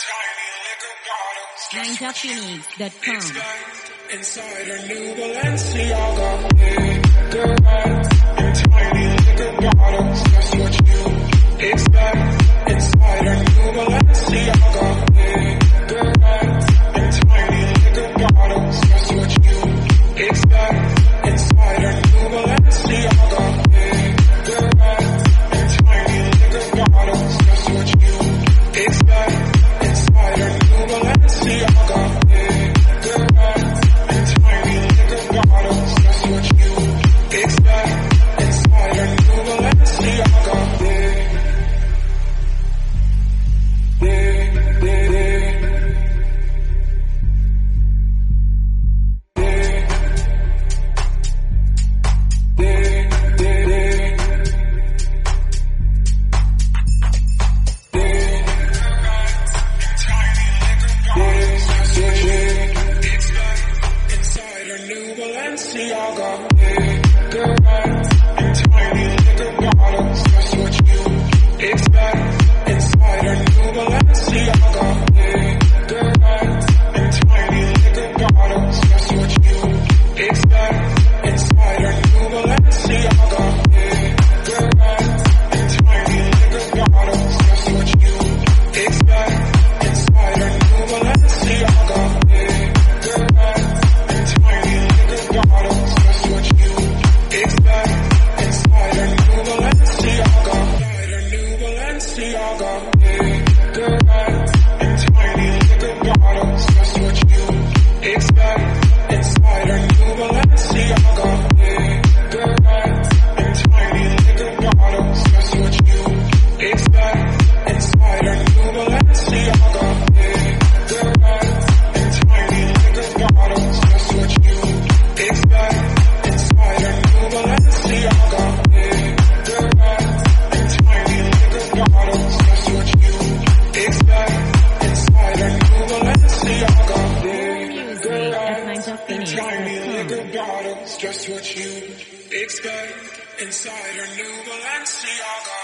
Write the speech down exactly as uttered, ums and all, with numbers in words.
ninja phoenix dot com. Inside her new Balenciaga, cigarettes and tiny liquor bottles. That's what you expect. Inside her new Balenciaga, cigarettes and tiny liquor bottles. That's what you expect. Inside her new Balenciaga, cigarettes and tiny liquor bottles. That's what you expect. Inside her new Balenciaga. Just what you expect inside her new Balenciaga.